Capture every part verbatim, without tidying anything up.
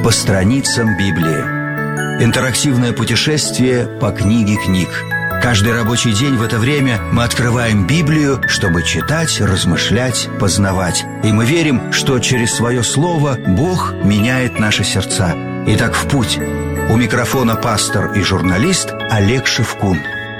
По страницам Библии. Интерактивное путешествие по книге книг. Каждый рабочий день в это время мы открываем Библию, чтобы читать, размышлять, познавать. И мы верим, что через свое слово Бог меняет наши сердца. Итак, в путь. У микрофона пастор и журналист Олег Шевкун.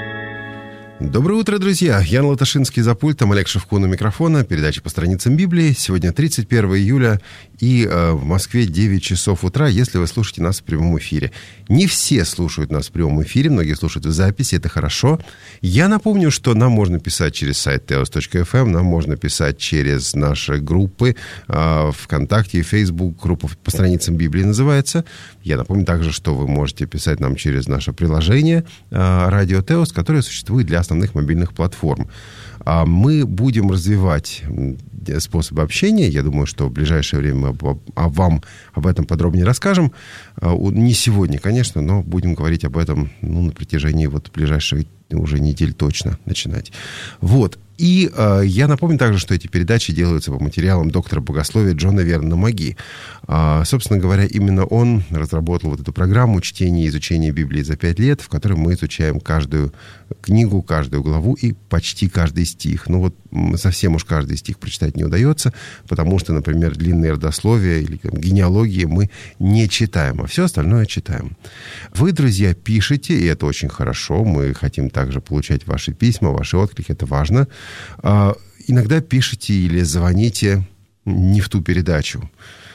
Доброе утро, друзья! Ян Латашинский за пультом, Олег Шевкун у микрофона. Передача по страницам Библии. Сегодня тридцать первого июля и э, в Москве девять часов утра, если вы слушаете нас в прямом эфире. Не все слушают нас в прямом эфире, многие слушают в записи, это хорошо. Я напомню, что нам можно писать через сайт теос точка эф эм, нам можно писать через наши группы э, ВКонтакте и Фейсбук, группа по страницам Библии называется. Я напомню также, что вы можете писать нам через наше приложение э, «Радио Теос», которое существует для основных мобильных платформ. Мы будем развивать способы общения. Я думаю, что в ближайшее время мы вам об этом подробнее расскажем. Не сегодня, конечно, но будем говорить об этом ну, на протяжении вот ближайших уже недель точно начинать. Вот. И э, я напомню также, что эти передачи делаются по материалам доктора богословия Джона Вернона Маги. Э, собственно говоря, именно он разработал вот эту программу чтения и изучения Библии за пять лет, в которой мы изучаем каждую книгу, каждую главу и почти каждый стих. Ну вот совсем уж каждый стих прочитать не удается, потому что, например, длинные родословия или там, генеалогии мы не читаем, а все остальное читаем. Вы, друзья, пишете, и это очень хорошо. Мы хотим также получать ваши письма, ваши отклики, это важно. Иногда пишите или звоните не в ту передачу.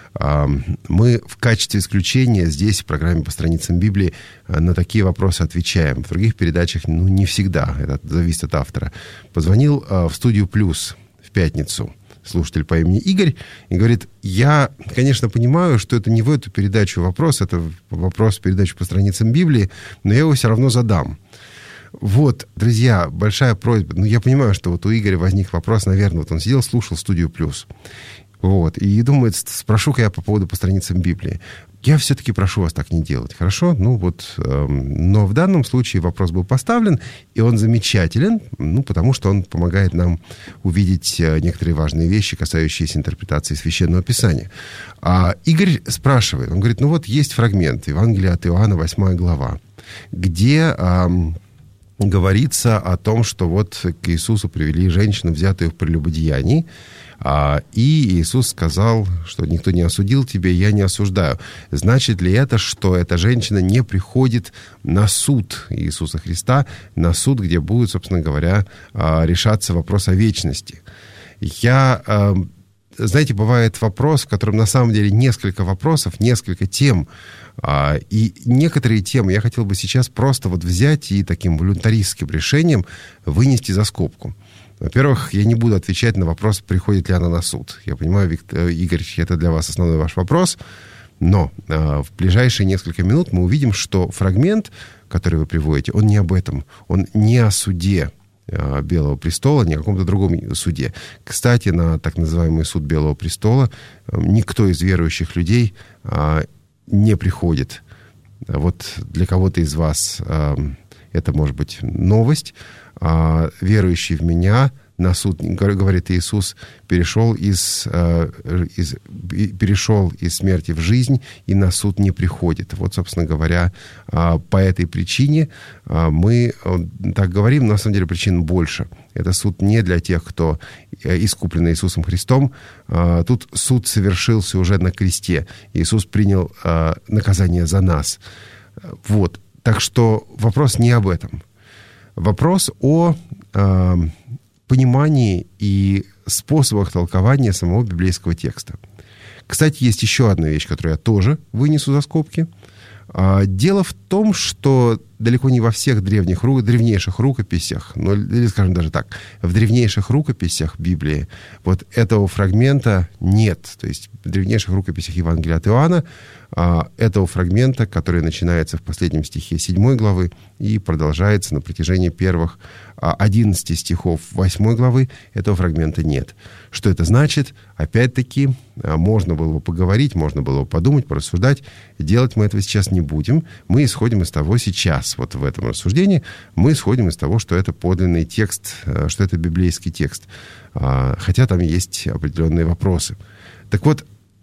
Мы в качестве исключения здесь, в программе по страницам Библии, на такие вопросы отвечаем. В других передачах, ну, не всегда. Это зависит от автора. Позвонил в студию «Плюс» в пятницу слушатель по имени Игорь и говорит: я, конечно, понимаю, что это не в эту передачу вопрос, это вопрос в передачу по страницам Библии, но я его все равно задам. Вот, друзья, большая просьба. Ну, я понимаю, что вот у Игоря возник вопрос, наверное, вот он сидел, слушал «Студию Плюс». Вот, и думает, спрошу-ка я по поводу по страницам Библии. Я все-таки прошу вас так не делать, хорошо? Ну, вот, эм, но в данном случае вопрос был поставлен, и он замечателен, ну, потому что он помогает нам увидеть некоторые важные вещи, касающиеся интерпретации Священного Писания. А Игорь спрашивает, он говорит, ну, вот есть фрагмент Евангелия от Иоанна, восьмая глава, где... Эм, говорится о том, что вот к Иисусу привели женщину, взятую в прелюбодеянии, а, и Иисус сказал, что никто не осудил тебя, я не осуждаю. Значит ли это, что эта женщина не приходит на суд Иисуса Христа, на суд, где будет, собственно говоря, решаться вопрос о вечности? Я... Знаете, бывает вопрос, в котором на самом деле несколько вопросов, несколько тем. И некоторые темы я хотел бы сейчас просто вот взять и таким волюнтаристским решением вынести за скобку. Во-первых, я не буду отвечать на вопрос, приходит ли она на суд. Я понимаю, Виктор, Игорь, это для вас основной ваш вопрос. Но в ближайшие несколько минут мы увидим, что фрагмент, который вы приводите, он не об этом. Он не о суде Белого престола, ни о каком-то другом суде. Кстати, на так называемый суд Белого престола никто из верующих людей не приходит. Вот для кого-то из вас это может быть новость. Верующий в меня на суд, говорит Иисус, перешел из, из, перешел из смерти в жизнь и на суд не приходит. Вот, собственно говоря, по этой причине мы так говорим, но на самом деле причин больше. Это суд не для тех, кто искуплен Иисусом Христом. Тут суд совершился уже на кресте. Иисус принял наказание за нас. Вот. Так что вопрос не об этом. Вопрос о э, понимании и способах толкования самого библейского текста. Кстати, есть еще одна вещь, которую я тоже вынесу за скобки. А, дело в том, что далеко не во всех древних, древнейших рукописях, ну, или, скажем даже так, в древнейших рукописях Библии вот этого фрагмента нет. То есть в древнейших рукописях Евангелия от Иоанна а, этого фрагмента, который начинается в последнем стихе седьмой главы и продолжается на протяжении первых а, одиннадцати стихов восьмой главы, этого фрагмента нет. Что это значит? Опять-таки, а, можно было бы поговорить, можно было бы подумать, порассуждать. Делать мы этого сейчас не будем. Мы исходим из того сейчас, вот в этом рассуждении, мы исходим из того, что это подлинный текст, что это библейский текст. Хотя там есть определенные вопросы. Так вот,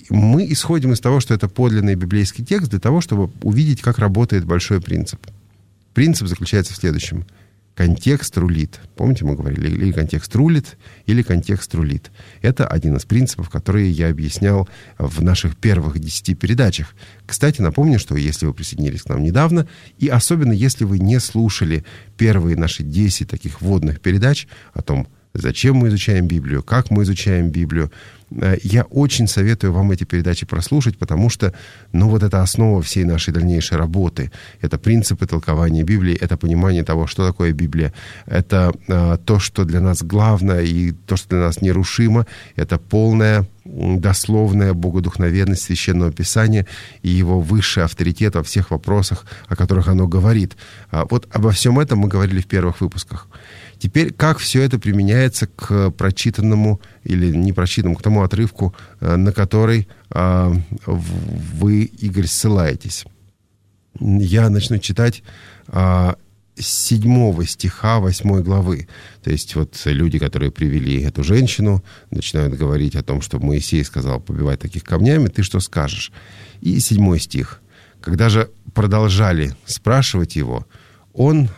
мы исходим из того, что это подлинный библейский текст для того, чтобы увидеть, как работает большой принцип. Принцип заключается в следующем. Контекст рулит. Помните, мы говорили, или контекст рулит, или контекст рулит. Это один из принципов, которые я объяснял в наших первых десяти передачах. Кстати, напомню, что если вы присоединились к нам недавно, и особенно если вы не слушали первые наши десять таких вводных передач о том, зачем мы изучаем Библию, как мы изучаем Библию, я очень советую вам эти передачи прослушать, потому что, ну, вот это основа всей нашей дальнейшей работы. Это принципы толкования Библии, это понимание того, что такое Библия. Это а, то, что для нас главное и то, что для нас нерушимо. Это полная дословная богодухновенность Священного Писания и его высший авторитет во всех вопросах, о которых оно говорит. А, вот обо всем этом мы говорили в первых выпусках. Теперь, как все это применяется к прочитанному или не прочитанному, к тому отрывку, на который э, вы, Игорь, ссылаетесь. Я начну читать э, с седьмого стиха восьмой главы. То есть вот люди, которые привели эту женщину, начинают говорить о том, что Моисей сказал побивать таких камнями, ты что скажешь? И седьмой стих. Когда же продолжали спрашивать его, Он,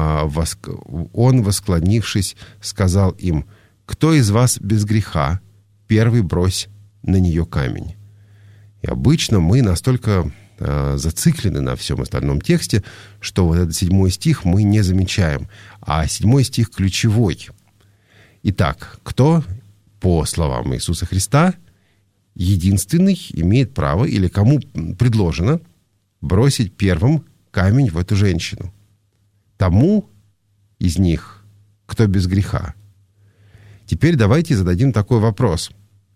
он, восклонившись, сказал им, «Кто из вас без греха? Первый брось на нее камень». И обычно мы настолько зациклены на всем остальном тексте, что вот этот седьмой стих мы не замечаем. А седьмой стих ключевой. Итак, кто, по словам Иисуса Христа, единственный имеет право, или кому предложено, бросить первым камень в эту женщину? Тому из них, кто без греха. Теперь давайте зададим такой вопрос.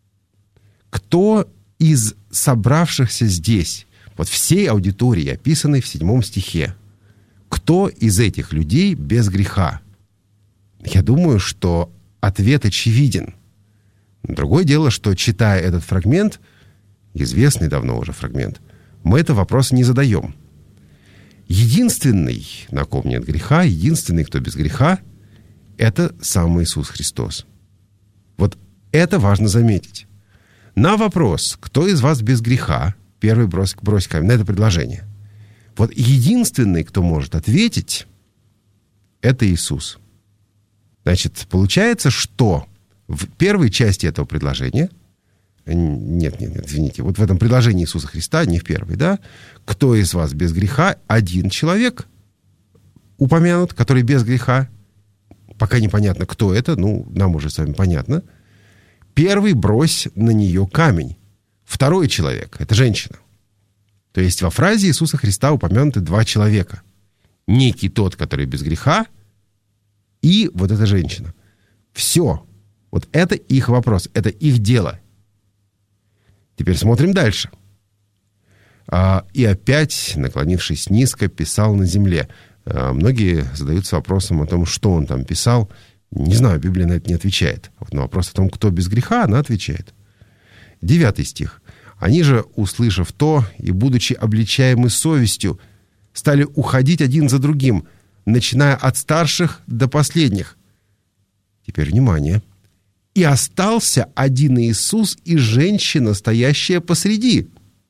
Кто из собравшихся здесь, вот всей аудитории, описанной в седьмом стихе, кто из этих людей без греха? Я думаю, что ответ очевиден. Другое дело, что, читая этот фрагмент, известный давно уже фрагмент, мы этот вопрос не задаем. Единственный, на ком нет греха, единственный, кто без греха, это сам Иисус Христос. Вот это важно заметить. На вопрос, кто из вас без греха, первый брось, брось камень, на это предложение. Вот единственный, кто может ответить, это Иисус. Значит, получается, что в первой части этого предложения, Нет, нет, нет, извините. Вот в этом предложении Иисуса Христа, не в первой, да? Кто из вас без греха? Один человек упомянут, который без греха. Пока непонятно, кто это. Ну, нам уже с вами понятно. Первый брось на нее камень. Второй человек — это женщина. То есть во фразе Иисуса Христа упомянуты два человека. Некий тот, который без греха, и вот эта женщина. Все. Вот это их вопрос, это их дело. Теперь смотрим дальше. А, и опять, наклонившись низко, писал на земле. А, многие задаются вопросом о том, что он там писал. Не знаю, Библия на это не отвечает. Вот на вопрос о том, кто без греха, она отвечает. Девятый стих. «Они же, услышав то, и будучи обличаемы совестью, стали уходить один за другим, начиная от старших до последних». Теперь внимание. «И остался один Иисус и женщина, стоящая посреди».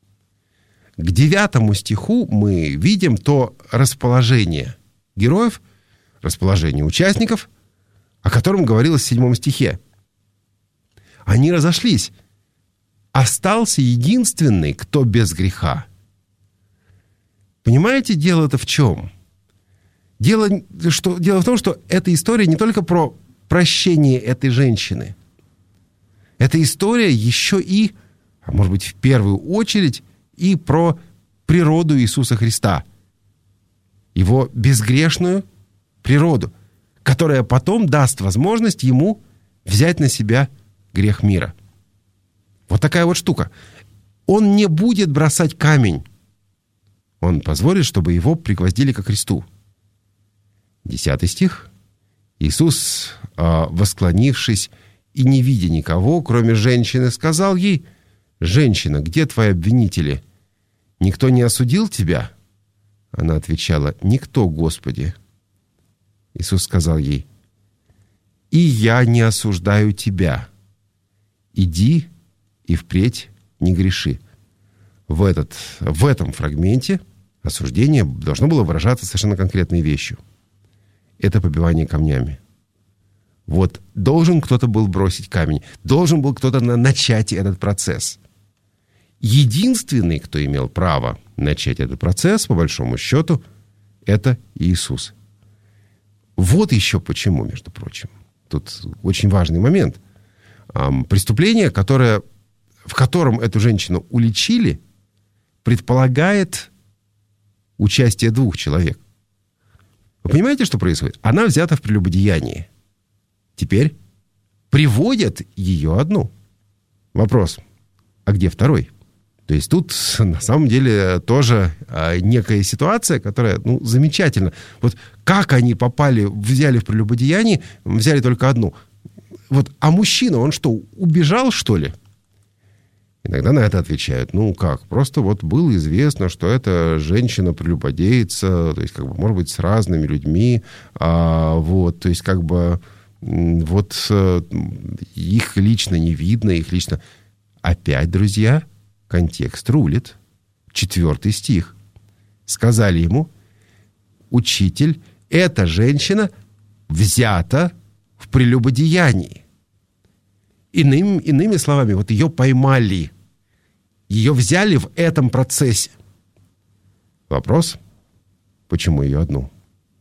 К девятому стиху мы видим то расположение героев, расположение участников, о котором говорилось в седьмом стихе. Они разошлись. Остался единственный, кто без греха. Понимаете, дело-то в чем? Дело, что, дело в том, что эта история не только про прощение этой женщины. Эта история еще и, а может быть, в первую очередь, и про природу Иисуса Христа. Его безгрешную природу, которая потом даст возможность ему взять на себя грех мира. Вот такая вот штука. Он не будет бросать камень. Он позволит, чтобы его пригвоздили ко кресту. Десятый стих. Иисус, восклонившись и не видя никого, кроме женщины, сказал ей: «Женщина, где твои обвинители? Никто не осудил тебя?» Она отвечала: «Никто, Господи». Иисус сказал ей: «И я не осуждаю тебя. Иди и впредь не греши. В, этот, в этом фрагменте осуждение должно было выражаться совершенно конкретной вещью. Это побивание камнями. Вот должен кто-то был бросить камень, должен был кто-то начать этот процесс. Единственный, кто имел право начать этот процесс, по большому счету, это Иисус. Вот еще почему, между прочим. Тут очень важный момент. Преступление, которое, в котором эту женщину уличили, предполагает участие двух человек. Вы понимаете, что происходит? Она взята в прелюбодеянии. Теперь приводят ее одну. Вопрос, а где второй? То есть тут на самом деле тоже некая ситуация, которая, ну, замечательна. Вот как они попали, взяли в прелюбодеяние, взяли только одну. Вот, а мужчина, он что, убежал, что ли? Иногда на это отвечают, ну как, просто вот было известно, что эта женщина прелюбодеется, то есть, как бы, может быть, с разными людьми, а, вот, то есть, как бы, вот их лично не видно, их лично... Опять, друзья, контекст рулит. Четвертый стих. Сказали ему, учитель, эта женщина взята в прелюбодеянии. Иным, иными словами, вот ее поймали. Ее взяли в этом процессе. Вопрос, почему ее одну?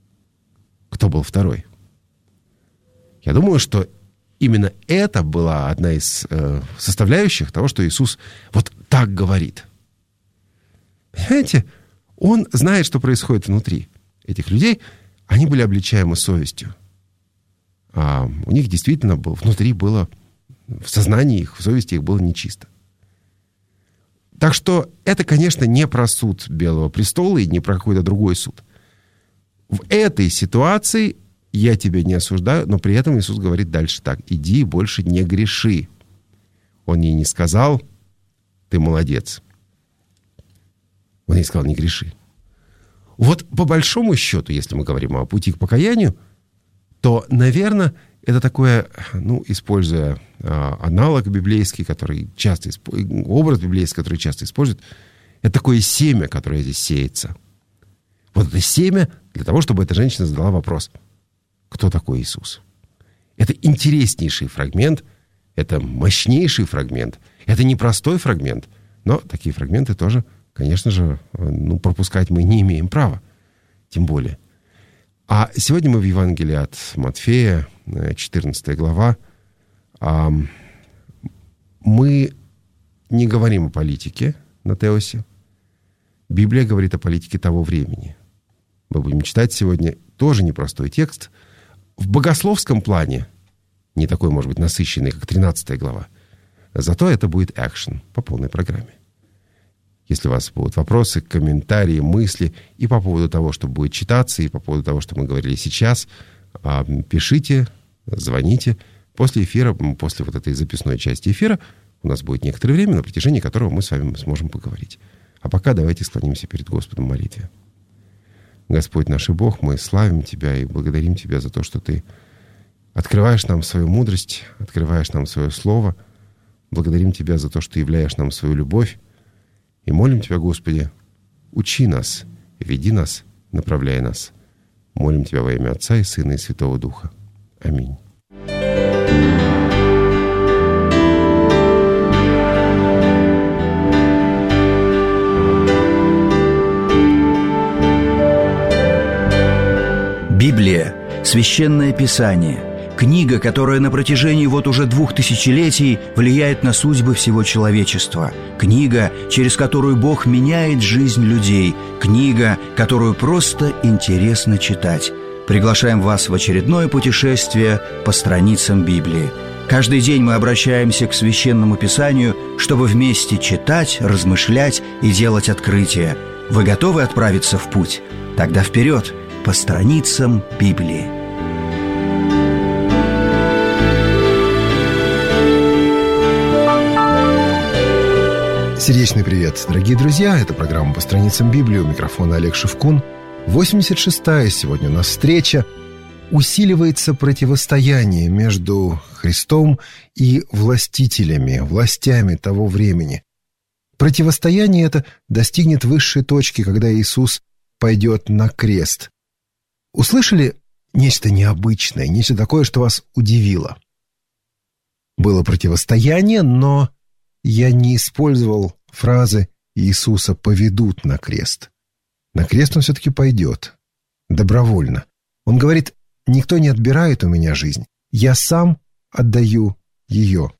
Кто был второй? Я думаю, что именно это была одна из э, составляющих того, что Иисус вот так говорит. Понимаете, Он знает, что происходит внутри этих людей. Они были обличаемы совестью. А у них действительно был, внутри было, в сознании их, в совести их было нечисто. Так что это, конечно, не про суд Белого престола и не про какой-то другой суд. В этой ситуации я тебя не осуждаю, но при этом Иисус говорит дальше так. Иди и больше не греши. Он ей не сказал, ты молодец. Он ей сказал, не греши. Вот по большому счету, если мы говорим о пути к покаянию, то, наверное, это такое, ну, используя а, аналог библейский, который часто использует, образ библейский, который часто используют, это такое семя, которое здесь сеется. Вот это семя для того, чтобы эта женщина задала вопрос, кто такой Иисус? Это интереснейший фрагмент, это мощнейший фрагмент, это непростой фрагмент, но такие фрагменты тоже, конечно же, ну, пропускать мы не имеем права, тем более. А сегодня мы в Евангелии от Матфея, четырнадцатая глава. Мы не говорим о политике на Теосе. Библия говорит о политике того времени. Мы будем читать сегодня тоже непростой текст. В богословском плане не такой, может быть, насыщенный, как тринадцатая глава. Зато это будет экшен по полной программе. Если у вас будут вопросы, комментарии, мысли и по поводу того, что будет читаться, и по поводу того, что мы говорили сейчас, пишите, звоните. После эфира, после вот этой записной части эфира у нас будет некоторое время, на протяжении которого мы с вами сможем поговорить. А пока давайте склонимся перед Господом в молитве. Господь наш и Бог, мы славим Тебя и благодарим Тебя за то, что Ты открываешь нам свою мудрость, открываешь нам свое слово. Благодарим Тебя за то, что Ты являешь нам свою любовь. И молим Тебя, Господи, учи нас, веди нас, направляй нас. Молим Тебя во имя Отца и Сына и Святого Духа. Аминь. Библия – священное писание, книга, которая на протяжении вот уже двух тысячелетий влияет на судьбы всего человечества, книга, через которую Бог меняет жизнь людей, книга, которую просто интересно читать. Приглашаем вас в очередное путешествие по страницам Библии. Каждый день мы обращаемся к Священному Писанию, чтобы вместе читать, размышлять и делать открытия. Вы готовы отправиться в путь? Тогда вперед! По страницам Библии. Сердечный привет, дорогие друзья! Это программа «По страницам Библии». У микрофона Олег Шевкун. восемьдесят шестая сегодня у нас встреча. Усиливается противостояние между Христом и властителями, властями того времени. Противостояние это достигнет высшей точки, когда Иисус пойдет на крест. Услышали нечто необычное, нечто такое, что вас удивило? Было противостояние, но я не использовал фразы «Иисуса поведут на крест». На крест он все-таки пойдет. Добровольно. Он говорит: «Никто не отбирает у меня жизнь. Я сам отдаю ее».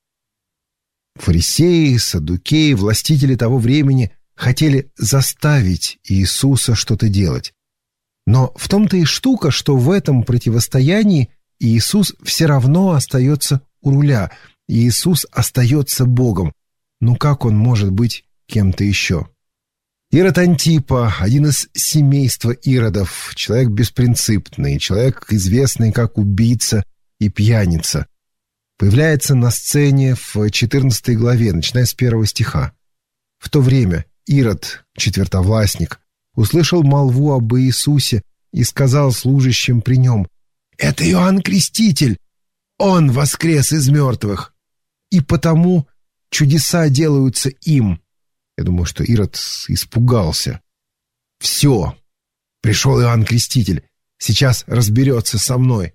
Фарисеи, саддукеи, властители того времени хотели заставить Иисуса что-то делать. Но в том-то и штука, что в этом противостоянии Иисус все равно остается у руля. Иисус остается Богом. Ну как он может быть кем-то еще? Ирод Антипа, один из семейства Иродов, человек беспринципный, человек, известный как убийца и пьяница, появляется на сцене в четырнадцатой главе, начиная с первого стиха. В то время Ирод, четвертовластник, услышал молву об Иисусе и сказал служащим при нем: «Это Иоанн Креститель! Он воскрес из мертвых! И потому чудеса делаются им». Я думаю, что Ирод испугался. «Все! Пришел Иоанн Креститель! Сейчас разберется со мной!»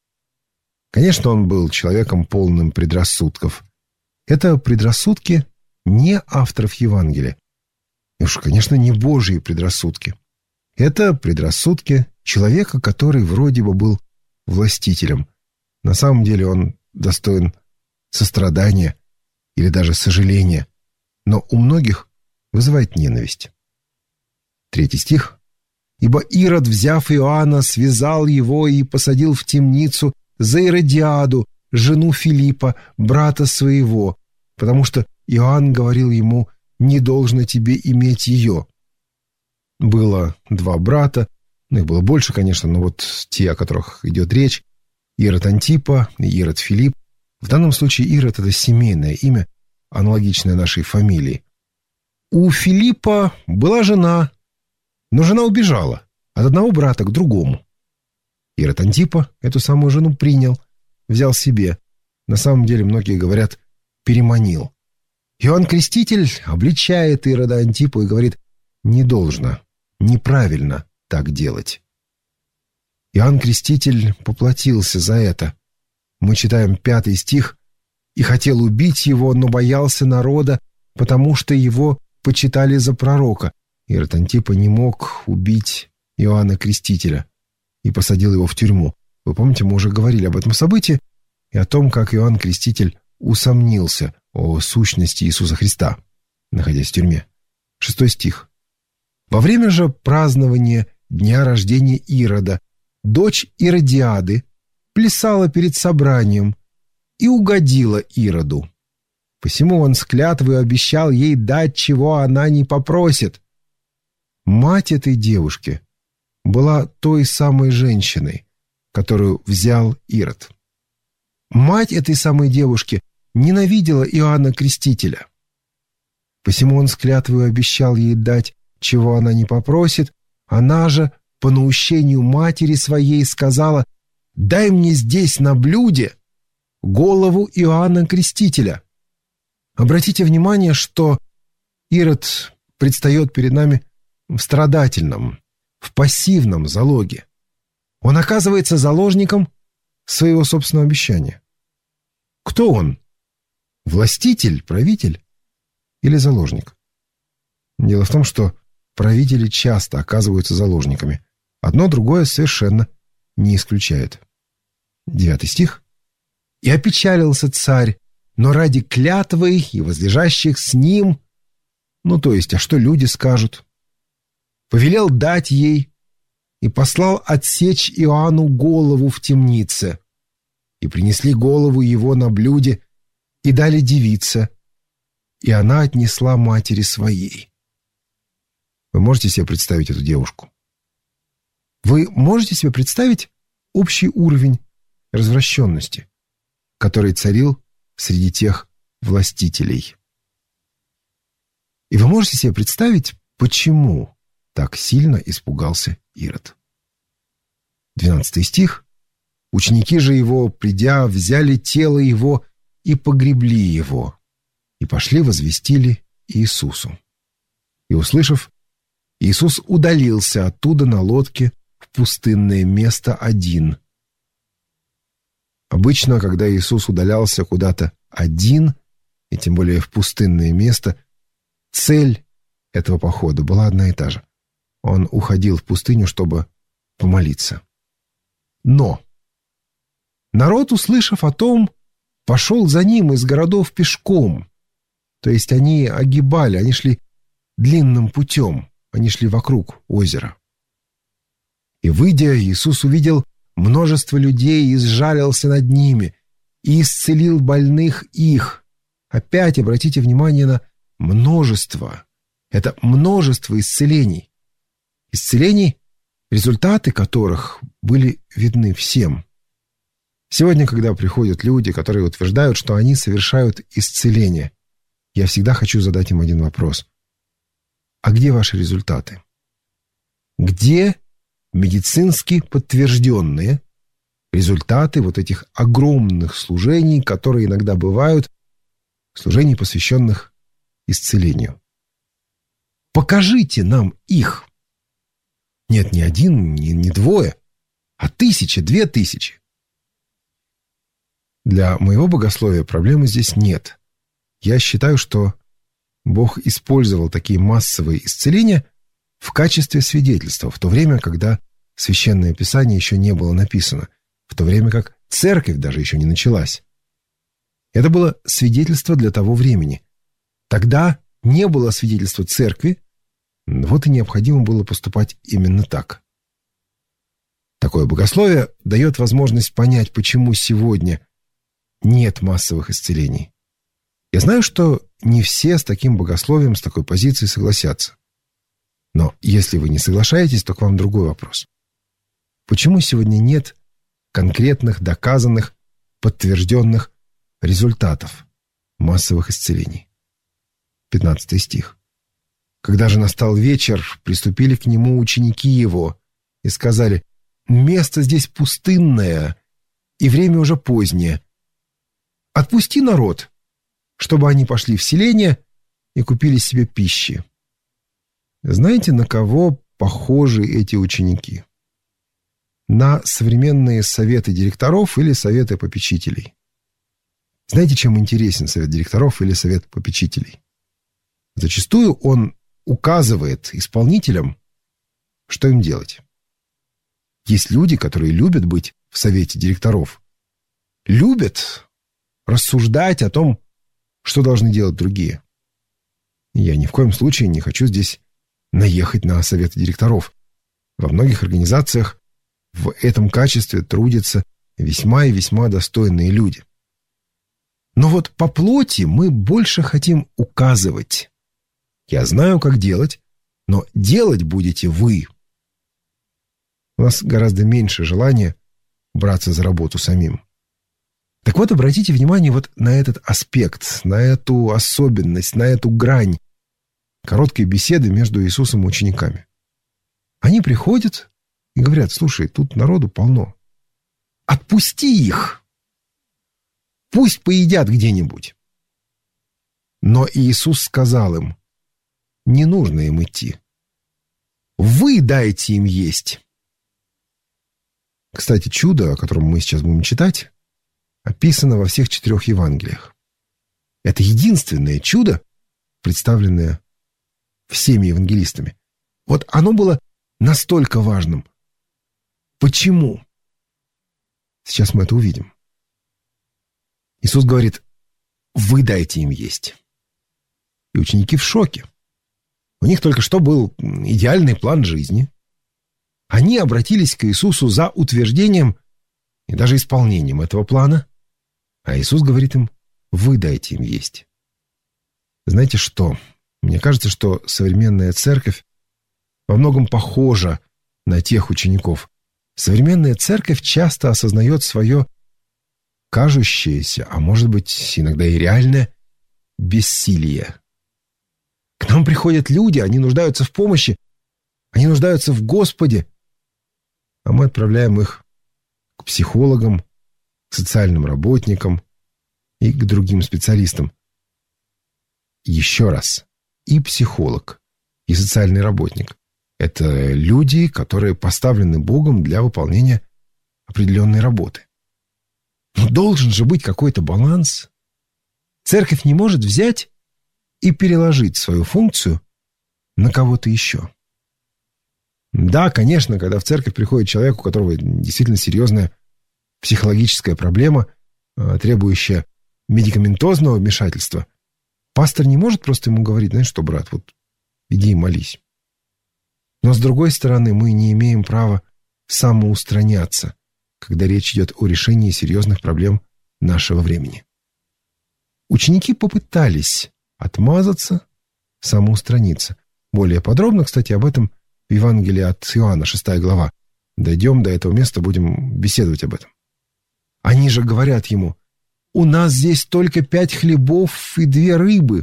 Конечно, он был человеком полным предрассудков. Это предрассудки не авторов Евангелия. И уж, конечно, не Божьи предрассудки. Это предрассудки человека, который вроде бы был властителем. На самом деле он достоин сострадания или даже сожаления, но у многих вызывает ненависть. Третий стих. «Ибо Ирод, взяв Иоанна, связал его и посадил в темницу за Иродиаду, жену Филиппа, брата своего, потому что Иоанн говорил ему: не должно тебе иметь ее». Было два брата, ну, их было больше, конечно, но вот те, о которых идет речь, Ирод Антипа и Ирод Филипп. В данном случае Ирод — это семейное имя, аналогичное нашей фамилии. У Филиппа была жена, но жена убежала от одного брата к другому. Ирод Антипа эту самую жену принял, взял себе. На самом деле, многие говорят, переманил. Иоанн Креститель обличает Ирода Антипу и говорит: не должно, неправильно так делать. Иоанн Креститель поплатился за это. Мы читаем пятый стих: «И хотел убить его, но боялся народа, потому что его почитали за пророка». Ирод Антипа не мог убить Иоанна Крестителя и посадил его в тюрьму. Вы помните, мы уже говорили об этом событии и о том, как Иоанн Креститель усомнился о сущности Иисуса Христа, находясь в тюрьме. Шестой стих. «Во время же празднования дня рождения Ирода дочь Иродиады плясала перед собранием и угодила Ироду. Посему он с клятвой обещал ей дать, чего она не попросит». Мать этой девушки была той самой женщиной, которую взял Ирод. Мать этой самой девушки ненавидела Иоанна Крестителя. Посему он с клятвой обещал ей дать, чего она не попросит. Она же, по наущению матери своей, сказала: «Дай мне здесь на блюде голову Иоанна Крестителя». Обратите внимание, что Ирод предстает перед нами в страдательном, в пассивном залоге. Он оказывается заложником своего собственного обещания. Кто он? Властитель, правитель или заложник? Дело в том, что правители часто оказываются заложниками. Одно другое совершенно не исключает. Девятый стих. «И опечалился царь, но ради клятвы и возлежащих с ним...» Ну, то есть, а что люди скажут? «Повелел дать ей и послал отсечь Иоанну голову в темнице. И принесли голову его на блюде и дали девице, и она отнесла матери своей». Вы можете себе представить эту девушку? Вы можете себе представить общий уровень развращенности, который царил среди тех властителей? И вы можете себе представить, почему так сильно испугался Ирод? Двенадцатый стих. «Ученики же его, придя, взяли тело его и погребли его, и пошли возвестили Иисусу. И, услышав, Иисус удалился оттуда на лодке в пустынное место один. Обычно, когда Иисус удалялся куда-то один, и тем более в пустынное место, цель этого похода была одна и та же. Он уходил в пустыню, чтобы помолиться. Но народ, услышав о том, пошел за ним из городов пешком. То есть они огибали, они шли длинным путем, они шли вокруг озера. И, выйдя, Иисус увидел множество людей и сжалился над ними, и исцелил больных их. Опять обратите внимание на множество. Это множество исцелений. Исцелений, результаты которых были видны всем. Сегодня, когда приходят люди, которые утверждают, что они совершают исцеление, я всегда хочу задать им один вопрос. А где ваши результаты? Где медицински подтвержденные результаты вот этих огромных служений, которые иногда бывают, служений, посвященных исцелению? Покажите нам их. Нет, не один, не, не двое, а тысячи, две тысячи. Для моего богословия проблемы здесь нет. Я считаю, что Бог использовал такие массовые исцеления в качестве свидетельства, в то время, когда Священное Писание еще не было написано, в то время как церковь даже еще не началась. Это было свидетельство для того времени. Тогда не было свидетельства церкви, вот и необходимо было поступать именно так. Такое богословие дает возможность понять, почему сегодня нет массовых исцелений. Я знаю, что не все с таким богословием, с такой позицией согласятся. Но если вы не соглашаетесь, то к вам другой вопрос. Почему сегодня нет конкретных, доказанных, подтвержденных результатов массовых исцелений? пятнадцатый стих. Когда же настал вечер, приступили к нему ученики его и сказали: «Место здесь пустынное, и время уже позднее. Отпусти народ, чтобы они пошли в селение и купили себе пищи». Знаете, на кого похожи эти ученики? На современные советы директоров или советы попечителей? Знаете, чем интересен совет директоров или совет попечителей? Зачастую он указывает исполнителям, что им делать. Есть люди, которые любят быть в совете директоров, любят рассуждать о том, что должны делать другие. Я ни в коем случае не хочу здесь наехать на советы директоров. Во многих организациях в этом качестве трудятся весьма и весьма достойные люди. Но вот по плоти мы больше хотим указывать. Я знаю, как делать, но делать будете вы. У нас гораздо меньше желания браться за работу самим. Так вот, обратите внимание вот на этот аспект, на эту особенность, на эту грань короткой беседы между Иисусом и учениками. Они приходят и говорят: слушай, тут народу полно. Отпусти их. Пусть поедят где-нибудь. Но Иисус сказал им: не нужно им идти. Вы дайте им есть. Кстати, чудо, о котором мы сейчас будем читать, описано во всех четырех Евангелиях. Это единственное чудо, представленное всеми евангелистами. Вот оно было настолько важным. Почему? Сейчас мы это увидим. Иисус говорит: вы дайте им есть. И ученики в шоке. У них только что был идеальный план жизни. Они обратились к Иисусу за утверждением и даже исполнением этого плана. А Иисус говорит им: вы дайте им есть. Знаете что? Мне кажется, что современная церковь во многом похожа на тех учеников. Современная церковь часто осознает свое кажущееся, а может быть, иногда и реальное бессилие. К нам приходят люди, они нуждаются в помощи, они нуждаются в Господе, а мы отправляем их к психологам, к социальным работникам и к другим специалистам. Еще раз, и психолог, и социальный работник. Это люди, которые поставлены Богом для выполнения определенной работы. Но должен же быть какой-то баланс. Церковь не может взять и переложить свою функцию на кого-то еще. Да, конечно, когда в церковь приходит человек, у которого действительно серьезная психологическая проблема, требующая медикаментозного вмешательства, пастор не может просто ему говорить: знаешь что, брат, вот иди и молись. Но с другой стороны, мы не имеем права самоустраняться, когда речь идет о решении серьезных проблем нашего времени. Ученики попытались отмазаться, самоустраниться. Более подробно, кстати, об этом в Евангелии от Иоанна, шестая глава. Дойдем до этого места, будем беседовать об этом. Они же говорят ему: у нас здесь только пять хлебов и две рыбы.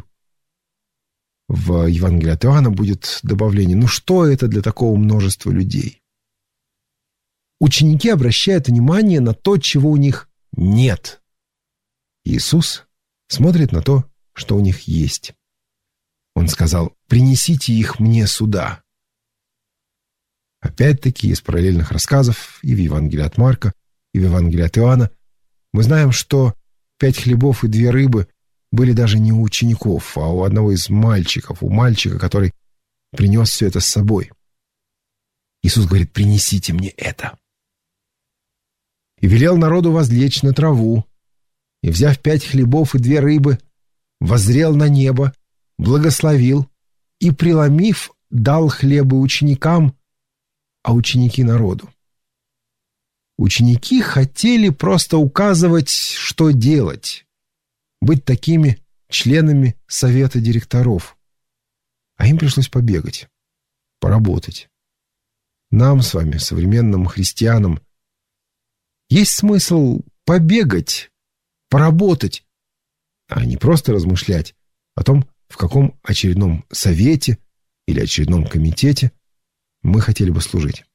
В Евангелии от Иоанна будет добавление: ну что это для такого множества людей? Ученики обращают внимание на то, чего у них нет. Иисус смотрит на то, что у них есть. Он сказал: принесите их мне сюда. Опять-таки, из параллельных рассказов и в Евангелии от Марка, и в Евангелии от Иоанна мы знаем, что пять хлебов и две рыбы были даже не у учеников, а у одного из мальчиков, у мальчика, который принес все это с собой. Иисус говорит: принесите мне это. И велел народу возлечь на траву, и, взяв пять хлебов и две рыбы, воззрел на небо, благословил и, преломив, дал хлебы ученикам, а ученики народу. Ученики хотели просто указывать, что делать, быть такими членами совета директоров. А им пришлось побегать, поработать. Нам с вами, современным христианам, есть смысл побегать, поработать, а не просто размышлять о том, в каком очередном совете или очередном комитете мы хотели бы служить.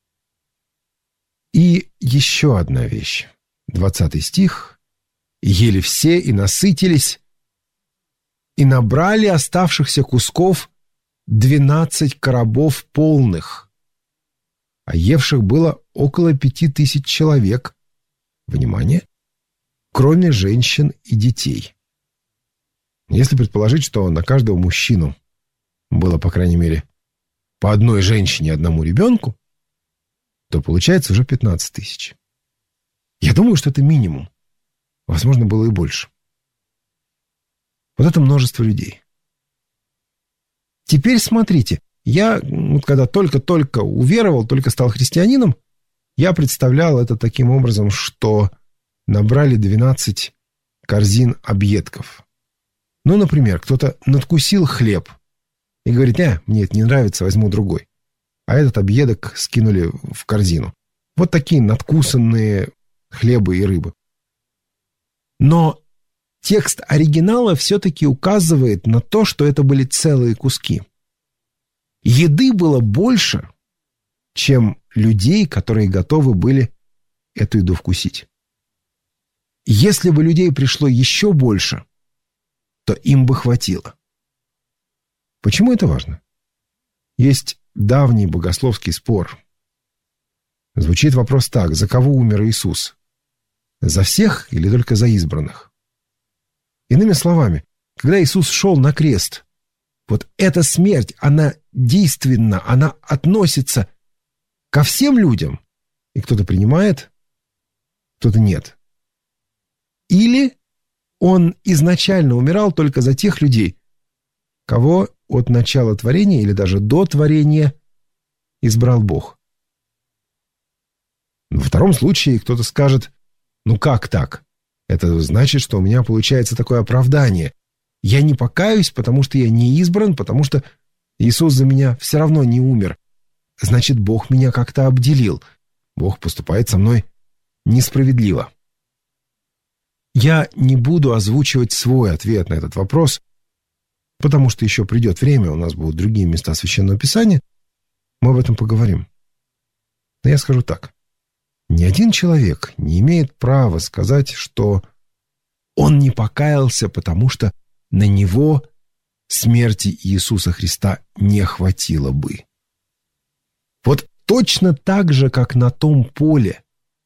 И еще одна вещь. Двадцатый стих. «Ели все и насытились, и набрали оставшихся кусков двенадцать коробов полных, а евших было около пяти тысяч человек». Внимание! Кроме женщин и детей. Если предположить, что на каждого мужчину было, по крайней мере, по одной женщине и одному ребенку, то получается уже пятнадцать тысяч. Я думаю, что это минимум. Возможно, было и больше. Вот это множество людей. Теперь смотрите. Я, вот когда только-только уверовал, только стал христианином, я представлял это таким образом, что набрали двенадцать корзин объедков. Ну, например, кто-то надкусил хлеб и говорит: «Не, мне это не нравится, возьму другой». А этот объедок скинули в корзину. Вот такие надкусанные хлебы и рыбы. Но текст оригинала все-таки указывает на то, что это были целые куски. Еды было больше, чем людей, которые готовы были эту еду вкусить. Если бы людей пришло еще больше, то им бы хватило. Почему это важно? Есть давний богословский спор. Звучит вопрос так: за кого умер Иисус? За всех или только за избранных? Иными словами, когда Иисус шел на крест, вот эта смерть, она действенна, она относится ко всем людям, и кто-то принимает, кто-то нет. Или он изначально умирал только за тех людей, кого от начала творения или даже до творения избрал Бог. Во втором случае кто-то скажет: ну как так? Это значит, что у меня получается такое оправдание. Я не покаюсь, потому что я не избран, потому что Иисус за меня все равно не умер. Значит, Бог меня как-то обделил. Бог поступает со мной несправедливо. Я не буду озвучивать свой ответ на этот вопрос, потому что еще придет время, у нас будут другие места Священного Писания, мы об этом поговорим. Но я скажу так. Ни один человек не имеет права сказать, что он не покаялся, потому что на него смерти Иисуса Христа не хватило бы. Вот точно так же, как на том поле.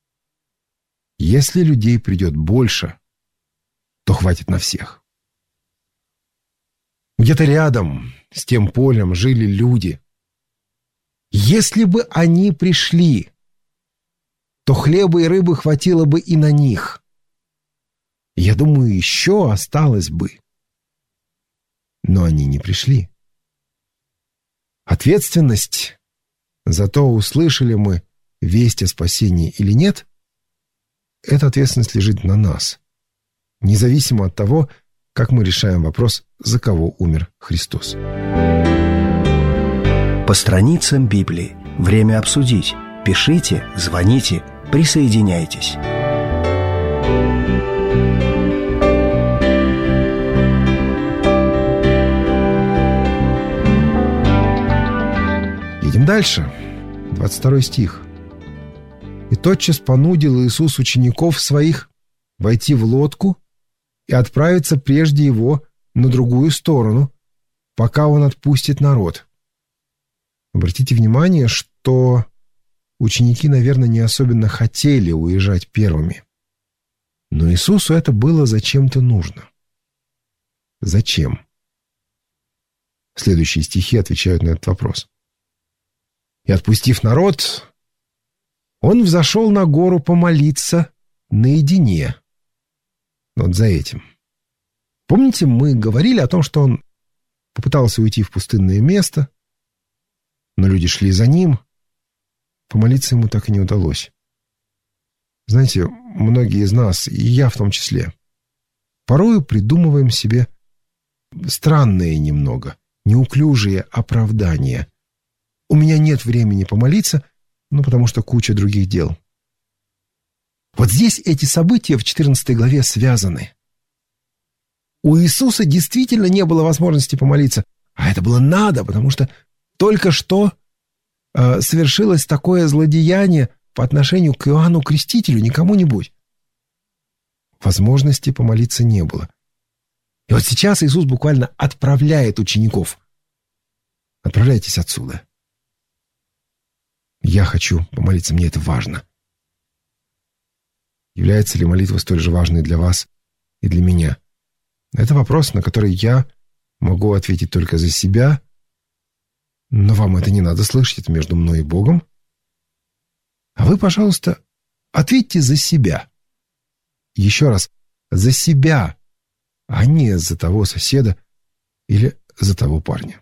Если людей придет больше, то хватит на всех. Где-то рядом с тем полем жили люди. Если бы они пришли, то хлеба и рыбы хватило бы и на них. Я думаю, еще осталось бы. Но они не пришли. Ответственность за то, услышали мы весть о спасении или нет, эта ответственность лежит на нас, независимо от того, как мы решаем вопрос, за кого умер Христос. По страницам Библии. Время обсудить. Пишите, звоните, присоединяйтесь. Едем дальше. двадцать второй стих. «И тотчас понудил Иисус учеников своих войти в лодку и отправиться прежде его на другую сторону, пока он отпустит народ». Обратите внимание, что ученики, наверное, не особенно хотели уезжать первыми. Но Иисусу это было зачем-то нужно. Зачем? Следующие стихи отвечают на этот вопрос. «И отпустив народ, он взошел на гору помолиться наедине». Вот за этим. Помните, мы говорили о том, что он попытался уйти в пустынное место, но люди шли за ним. Помолиться ему так и не удалось. Знаете, многие из нас, и я в том числе, порою придумываем себе странные немного, неуклюжие оправдания. У меня нет времени помолиться, ну, потому что куча других дел. Вот здесь эти события в четырнадцатой главе связаны. У Иисуса действительно не было возможности помолиться, а это было надо, потому что только что э, совершилось такое злодеяние по отношению к Иоанну Крестителю, не кому-нибудь. Возможности помолиться не было. И вот сейчас Иисус буквально отправляет учеников. Отправляйтесь отсюда. Я хочу помолиться, мне это важно. Является ли молитва столь же важной для вас и для меня? Это вопрос, на который я могу ответить только за себя, но вам это не надо слышать, это между мной и Богом. А вы, пожалуйста, ответьте за себя. Еще раз, за себя, а не за того соседа или за того парня.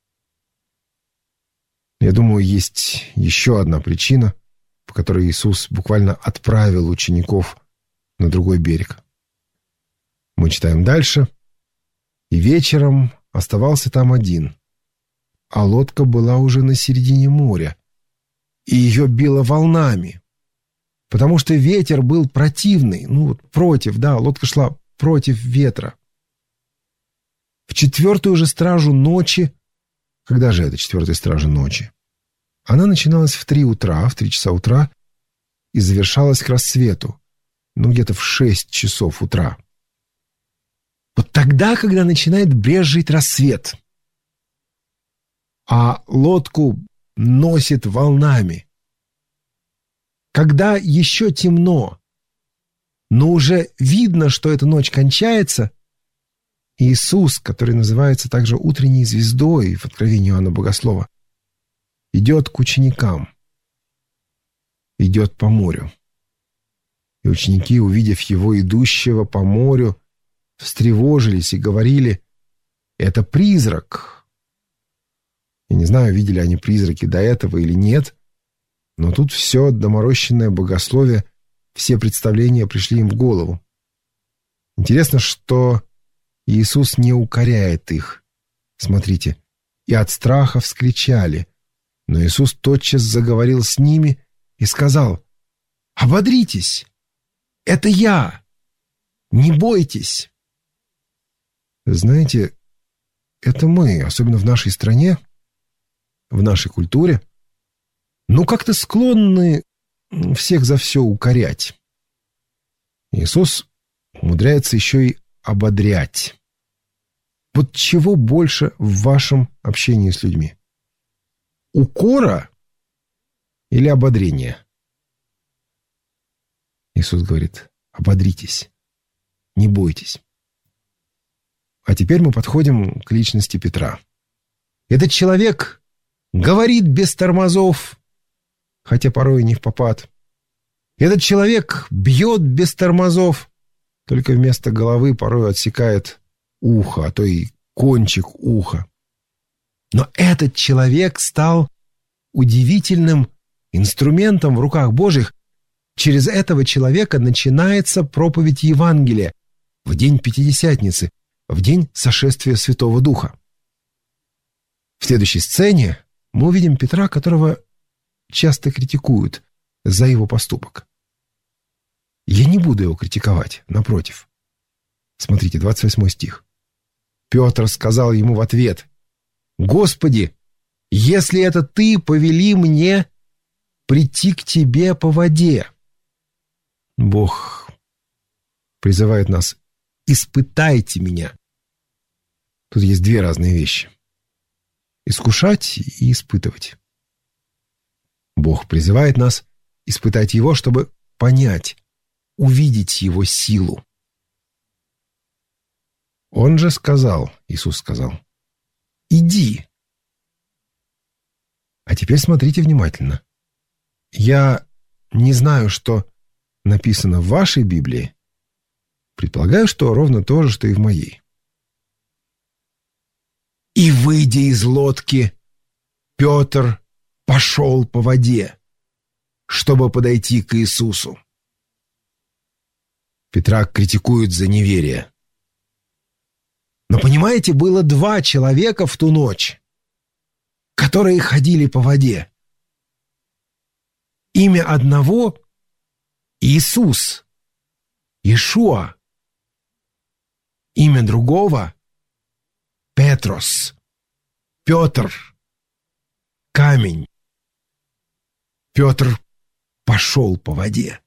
Я думаю, есть еще одна причина, по которой Иисус буквально отправил учеников на другой берег. Мы читаем дальше. «И вечером оставался там один, а лодка была уже на середине моря, и ее било волнами, потому что ветер был противный, ну вот против, да, лодка шла против ветра. В четвертую же стражу ночи, когда же это четвертая стража ночи? Она начиналась в три утра, в три часа утра, и завершалась к рассвету, ну где-то в шесть часов утра. Вот тогда, когда начинает брезжить рассвет, а лодку носит волнами, когда еще темно, но уже видно, что эта ночь кончается, Иисус, который называется также утренней звездой в Откровении Иоанна Богослова, идет к ученикам, идет по морю. И ученики, увидев его идущего по морю, встревожились и говорили: «Это призрак». Я не знаю, видели они призраки до этого или нет, но тут все доморощенное богословие, все представления пришли им в голову. Интересно, что Иисус не укоряет их. Смотрите, и от страха вскричали, но Иисус тотчас заговорил с ними и сказал: «Ободритесь, это я, не бойтесь». Знаете, это мы, особенно в нашей стране, в нашей культуре, ну как-то склонны всех за все укорять. Иисус умудряется еще и ободрять. Вот чего больше в вашем общении с людьми? Укора или ободрения? Иисус говорит: ободритесь, не бойтесь. А теперь мы подходим к личности Петра. Этот человек говорит без тормозов, хотя порой и не впопад. Этот человек бьет без тормозов, только вместо головы порой отсекает ухо, а то и кончик уха. Но этот человек стал удивительным инструментом в руках Божьих. Через этого человека начинается проповедь Евангелия в день Пятидесятницы, в день сошествия Святого Духа. В следующей сцене мы увидим Петра, которого часто критикуют за его поступок. Я не буду его критиковать, напротив. Смотрите, двадцать восьмой стих. Петр сказал ему в ответ: «Господи, если это ты, повели мне прийти к тебе по воде». Бог призывает нас: испытайте меня. Тут есть две разные вещи: искушать и испытывать. Бог призывает нас испытать Его, чтобы понять, увидеть Его силу. Он же сказал, Иисус сказал: иди. А теперь смотрите внимательно. Я не знаю, что написано в вашей Библии. Предполагаю, что ровно то же, что и в моей. И, выйдя из лодки, Петр пошел по воде, чтобы подойти к Иисусу. Петра критикуют за неверие. Но, понимаете, было два человека в ту ночь, которые ходили по воде. Имя одного — Иисус, Иешуа. Имя другого — Петрос, Петр, камень. Петр пошел по воде.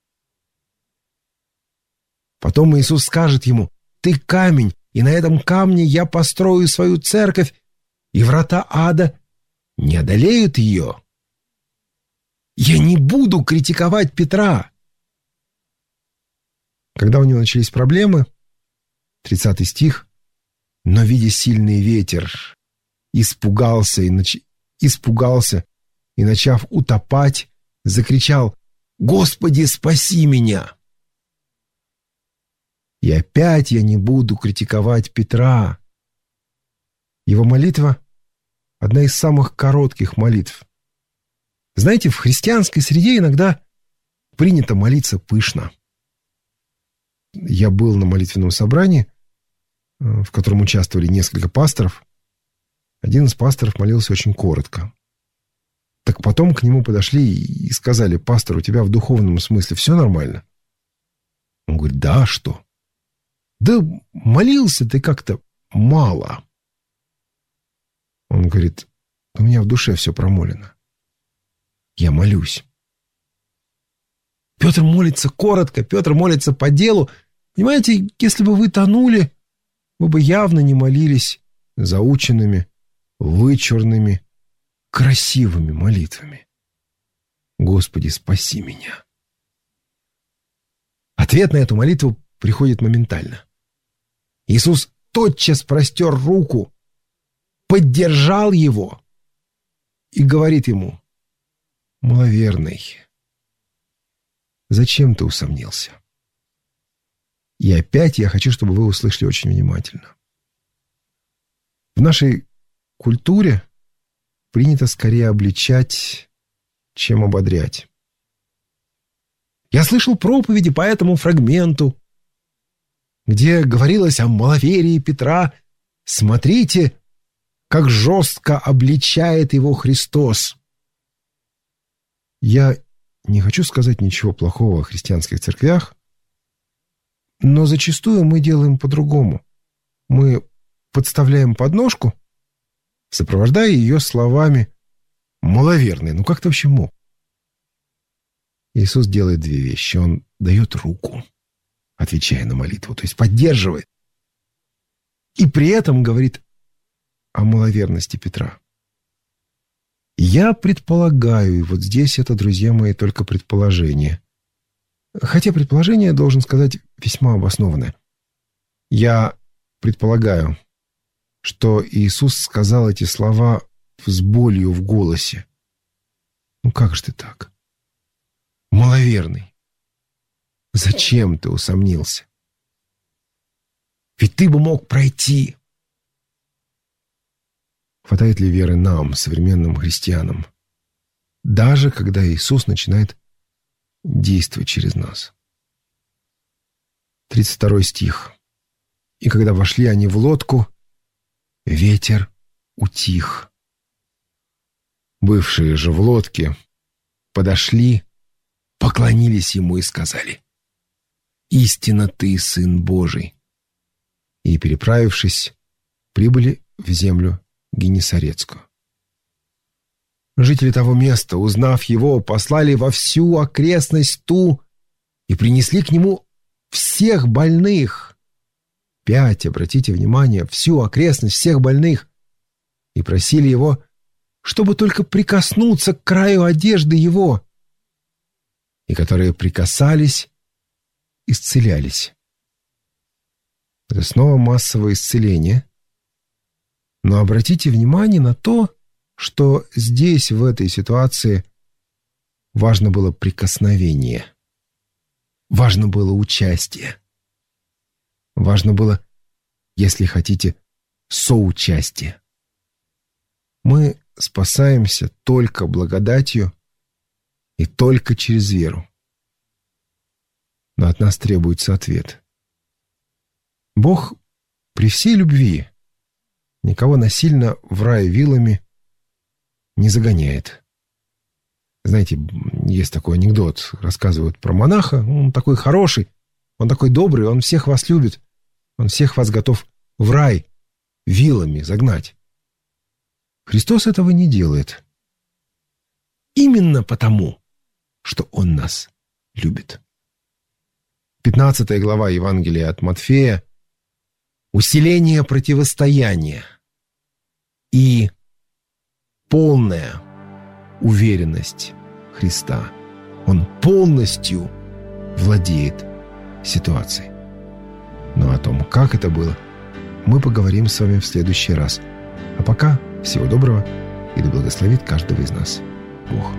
Потом Иисус скажет ему: «Ты камень, и на этом камне я построю свою церковь, и врата ада не одолеют ее». Я не буду критиковать Петра. Когда у него начались проблемы, тридцатый стих, но, видя сильный ветер, испугался и, нач... испугался и, начав утопать, закричал: «Господи, спаси меня!» И опять я не буду критиковать Петра. Его молитва — одна из самых коротких молитв. Знаете, в христианской среде иногда принято молиться пышно. Я был на молитвенном собрании, в котором участвовали несколько пасторов. Один из пасторов молился очень коротко. Так потом к нему подошли и сказали: «Пастор, у тебя в духовном смысле все нормально?» Он говорит: «Да, что?» «Да молился ты как-то мало». Он говорит: «У меня в душе все промолено. Я молюсь». Петр молится коротко, Петр молится по делу. Понимаете, если бы вы тонули, вы бы явно не молились заученными, вычурными, красивыми молитвами. «Господи, спаси меня». Ответ на эту молитву приходит моментально. Иисус тотчас простер руку, поддержал его и говорит ему: «Маловерный, зачем ты усомнился?» И опять я хочу, чтобы вы услышали очень внимательно. В нашей культуре принято скорее обличать, чем ободрять. Я слышал проповеди по этому фрагменту, где говорилось о маловерии Петра. Смотрите, как жестко обличает его Христос. Я не хочу сказать ничего плохого о христианских церквях, но зачастую мы делаем по-другому. Мы подставляем подножку, сопровождая ее словами: «Маловерный, ну как ты вообще мог?» Иисус делает две вещи. Он дает руку, отвечая на молитву, то есть поддерживает. и при этом говорит о маловерности Петра. Я предполагаю, и вот здесь это, друзья мои, только предположение. Хотя предположение, должен сказать, весьма обоснованное. Я предполагаю, что Иисус сказал эти слова с болью в голосе. Ну как же ты так? Маловерный. Зачем ты усомнился? Ведь ты бы мог пройти. Хватает ли веры нам, современным христианам, даже когда Иисус начинает действовать через нас? тридцать второй стих. «И когда вошли они в лодку, ветер утих. Бывшие же в лодке подошли, поклонились ему и сказали: истинно ты, Сын Божий. И, переправившись, прибыли в землю Генесарецкую. Жители того места, узнав его, послали во всю окрестность ту и принесли к нему всех больных. Пять, обратите внимание, всю окрестность всех больных. И просили его, чтобы только прикоснуться к краю одежды его. И которые прикасались, исцелялись. Это снова массовое исцеление. Но обратите внимание на то, что здесь, в этой ситуации, важно было прикосновение. Важно было участие. Важно было, если хотите, соучастие. Мы спасаемся только благодатью и только через веру. Но от нас требуется ответ. Бог при всей любви никого насильно в рай вилами не загоняет. Знаете, есть такой анекдот, рассказывают про монаха. Он такой хороший, он такой добрый, он всех вас любит, он всех вас готов в рай вилами загнать. Христос этого не делает. Именно потому, что Он нас любит. пятнадцатая глава Евангелия от Матфея. Усиление противостояния и полная уверенность Христа. Он полностью владеет ситуацией. Но о том, как это было, мы поговорим с вами в следующий раз. А пока всего доброго, и да благословит каждого из нас Бог.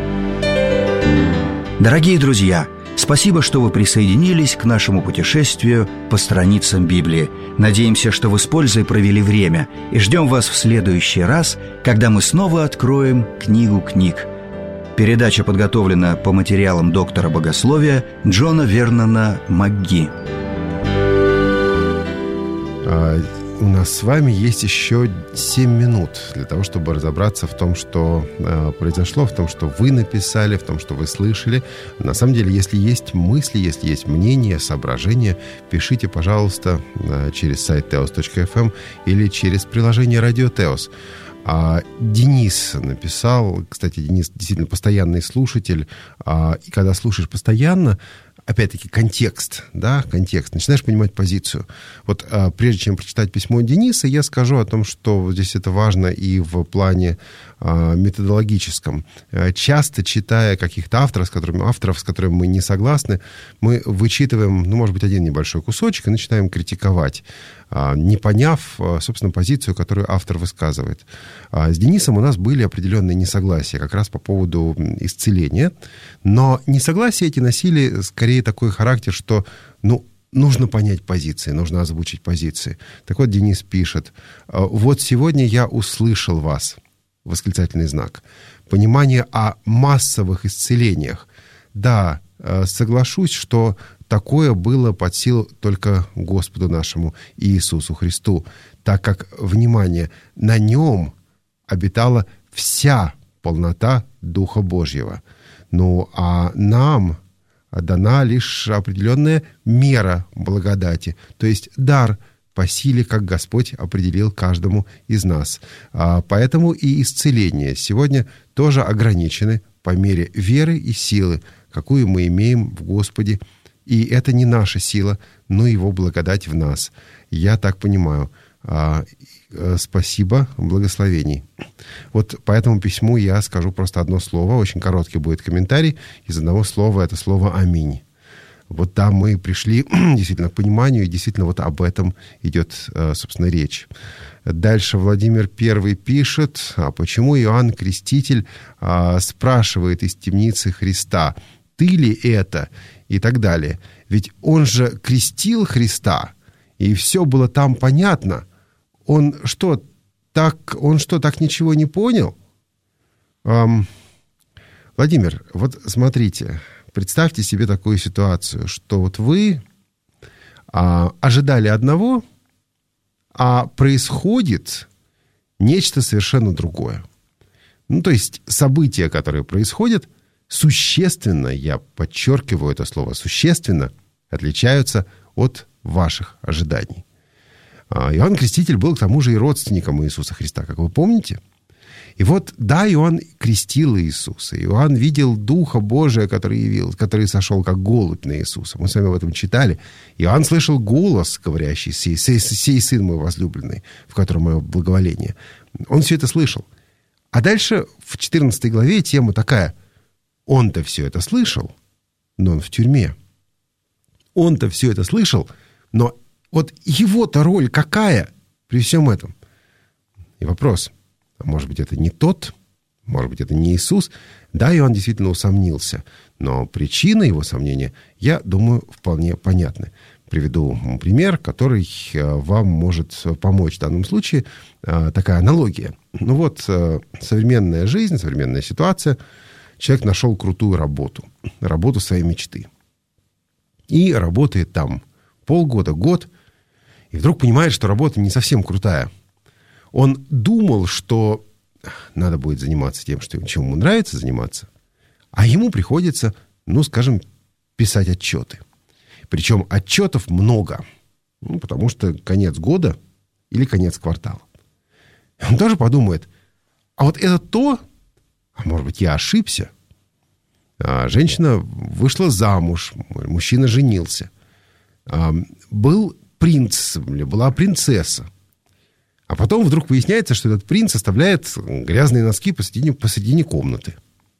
Дорогие друзья, спасибо, что вы присоединились к нашему путешествию по страницам Библии. Надеемся, что вы с пользой провели время, и ждем вас в следующий раз, когда мы снова откроем книгу книг. Передача подготовлена по материалам доктора богословия Джона Вернона МакГи. А, у нас с вами есть еще семь минут для того, чтобы разобраться в том, что э, произошло, в том, что вы написали, в том, что вы слышали. На самом деле, если есть мысли, если есть мнения, соображения, пишите, пожалуйста, э, через сайт теос точка эф эм или через приложение «Радио Теос». А Денис написал, кстати, Денис действительно постоянный слушатель, а, и когда слушаешь постоянно, опять-таки, контекст, да, контекст, начинаешь понимать позицию. Вот а, прежде чем прочитать письмо Дениса, я скажу о том, что здесь это важно и в плане а, методологическом. А, часто, читая каких-то авторов, с которыми, авторов, с которыми мы не согласны, мы вычитываем, ну, может быть, один небольшой кусочек и начинаем критиковать, а, не поняв, а, собственно, позицию, которую автор высказывает. А, с Денисом у нас были определенные несогласия как раз по поводу исцеления, но несогласия эти носили скорее такой характер, что, ну, нужно понять позиции, нужно озвучить позиции. Так вот, Денис пишет: «Вот сегодня я услышал вас», восклицательный знак, «понимание о массовых исцелениях. Да, соглашусь, что такое было под силу только Господу нашему Иисусу Христу, так как, внимание, на Нем обитала вся полнота Духа Божьего. Ну, а нам дана лишь определенная мера благодати, то есть дар по силе, как Господь определил каждому из нас. А поэтому и исцеления сегодня тоже ограничены по мере веры и силы, какую мы имеем в Господе. И это не наша сила, но Его благодать в нас. Я так понимаю. Спасибо, благословений. Вот по этому письму я скажу просто одно слово, очень короткий будет комментарий. Из одного слова это слово «Аминь». Вот там мы пришли действительно к пониманию, и действительно вот об этом идет, собственно, речь. Дальше Владимир Первый пишет, а почему Иоанн Креститель а, спрашивает из темницы Христа, ты ли это? И так далее. Ведь он же крестил Христа, и все было там понятно. Он что, так, он что, так ничего не понял? Эм, Владимир, вот смотрите, представьте себе такую ситуацию, что вот вы а, ожидали одного, а происходит нечто совершенно другое. Ну, то есть события, которые происходят, существенно, я подчеркиваю это слово, существенно отличаются от ваших ожиданий. Иоанн Креститель был, к тому же, и родственником Иисуса Христа, как вы помните. И вот, да, Иоанн крестил Иисуса. Иоанн видел Духа Божия, который явил, который сошел как голубь на Иисуса. Мы с вами об этом читали. Иоанн слышал голос, говорящий, «Сей, сей, сей сын мой возлюбленный, в котором мое благоволение». Он все это слышал. А дальше в четырнадцатой главе тема такая. Он-то все это слышал, но он в тюрьме. Он-то все это слышал, но вот его-то роль какая при всем этом? И вопрос, а может быть, это не тот? Может быть, это не Иисус? Да, Иоанн действительно усомнился, но причина его сомнения, я думаю, вполне понятна. Приведу пример, который вам может помочь в данном случае. Такая аналогия. Ну вот, современная жизнь, современная ситуация. Человек нашел крутую работу, работу своей мечты. И работает там полгода, год, и вдруг понимает, что работа не совсем крутая. Он думал, что надо будет заниматься тем, что, чем ему нравится заниматься, а ему приходится, ну, скажем, писать отчеты. Причем отчетов много, ну, потому что конец года или конец квартала. Он тоже подумает, а вот это то, а может быть, я ошибся. А женщина вышла замуж, мужчина женился. А был принц, была принцесса. А потом вдруг выясняется, что этот принц оставляет грязные носки посредине, посредине комнаты.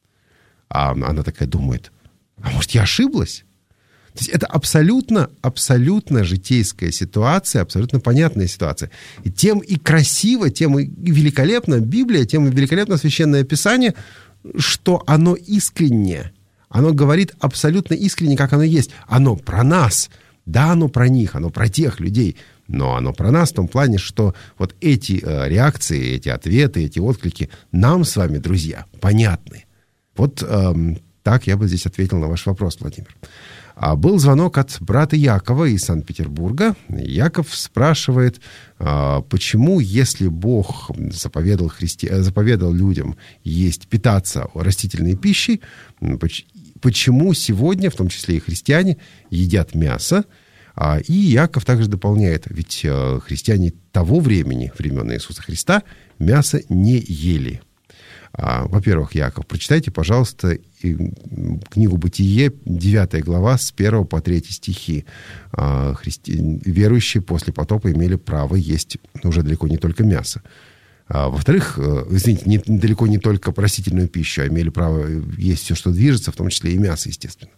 А она такая думает, а может, я ошиблась? То есть это абсолютно, абсолютно житейская ситуация, абсолютно понятная ситуация. И тем и красиво, тем и великолепно Библия, тем и великолепно Священное Писание, что оно искреннее. Оно говорит абсолютно искренне, как оно есть. Оно про нас. Да, оно про них, оно про тех людей. Но оно про нас в том плане, что вот эти э, реакции, эти ответы, эти отклики нам с вами, друзья, понятны. Вот э, так я бы здесь ответил на ваш вопрос, Владимир. А был звонок от брата Якова из Санкт-Петербурга. Яков спрашивает, почему, если Бог заповедал, христи... заповедал людям есть, питаться растительной пищей, почему сегодня, в том числе и христиане, едят мясо? И Яков также дополняет, ведь христиане того времени, времен Иисуса Христа, мясо не ели. Во-первых, Яков, прочитайте, пожалуйста, книгу «Бытие», девятая глава, с первого по третий стихи. Христи... Верующие после потопа имели право есть уже далеко не только мясо. Во-вторых, извините, не, далеко не только растительную пищу, а имели право есть все, что движется, в том числе и мясо, естественно.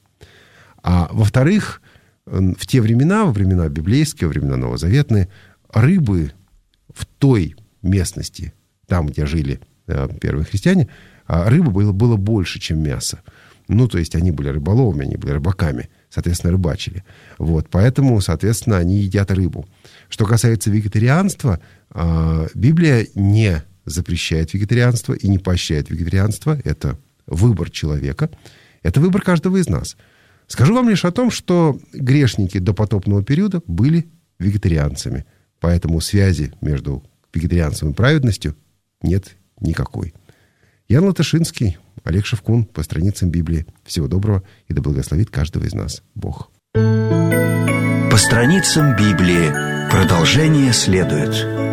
А во-вторых, в те времена, во времена библейские, во времена новозаветные, рыбы в той местности, там, где жили первые христиане, рыбы было, было больше, чем мясо. Ну, то есть они были рыболовами, они были рыбаками, соответственно, рыбачили. Вот, поэтому, соответственно, они едят рыбу. Что касается вегетарианства, Библия не запрещает вегетарианство и не поощряет вегетарианство. Это выбор человека. Это выбор каждого из нас. Скажу вам лишь о том, что грешники до потопного периода были вегетарианцами. Поэтому связи между вегетарианством и праведностью нет никакой. Ян Латышинский, Олег Шевкун, по страницам Библии. Всего доброго, и да благословит каждого из нас Бог. По страницам Библии. Продолжение следует.